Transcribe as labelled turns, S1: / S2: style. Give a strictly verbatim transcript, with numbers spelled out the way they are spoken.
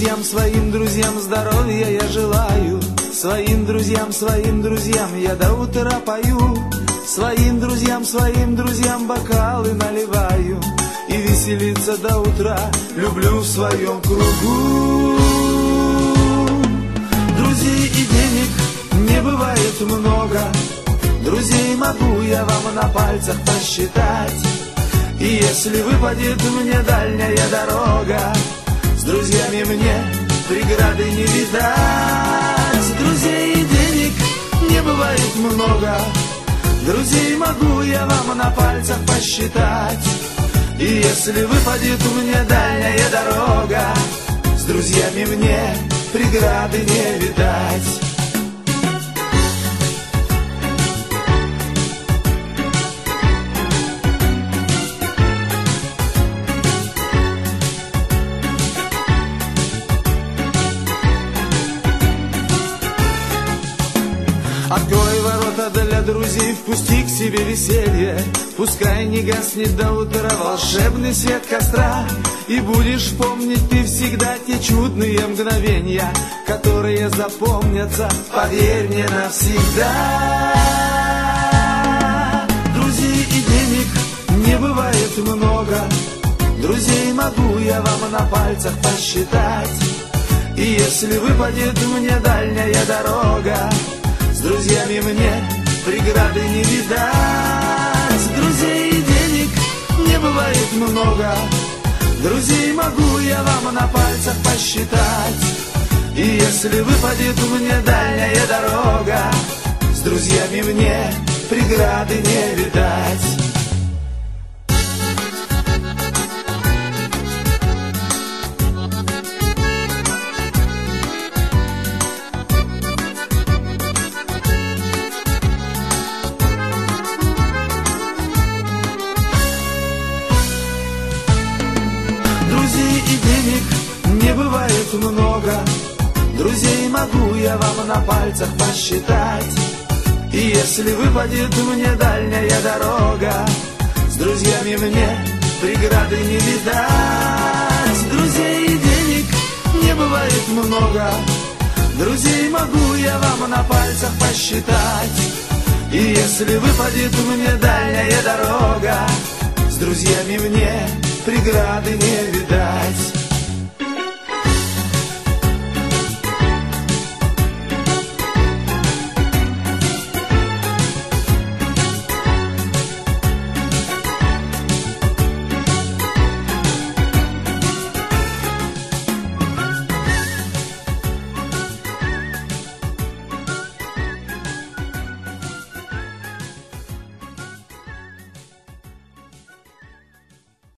S1: друзьям, своим друзьям здоровья я желаю. Своим друзьям, своим друзьям я до утра пою. Своим друзьям, своим друзьям бокалы наливаю. И веселиться до утра люблю в своем кругу. Друзей и денег не бывает много. Друзей могу я вам на пальцах посчитать. И если выпадет мне дальняя дорога, с друзьями мне преграды не видать. Друзей и денег не бывает много. Друзей могу я вам на пальцах посчитать. И если выпадет мне дальняя дорога, с друзьями мне преграды не видать. Открой ворота для друзей, впусти к себе веселье. Пускай не гаснет до утра волшебный свет костра. И будешь помнить ты всегда те чудные мгновения, которые запомнятся, поверь мне, навсегда. Друзей и денег не бывает много. Друзей могу я вам на пальцах посчитать. И если выпадет мне дальняя дорога, с друзьями мне преграды не видать. Друзей и денег не бывает много. Друзей могу я вам на пальцах посчитать. И если выпадет мне дальняя дорога, с друзьями мне преграды не видать. Друзей и денег не бывает много. Друзей могу я вам на пальцах посчитать. И если выпадет мне дальняя дорога, с друзьями мне преграды не видать. Друзей и денег не бывает много. Друзей могу я вам на пальцах посчитать. И если выпадет мне дальняя дорога, с друзьями мне преграды не видать.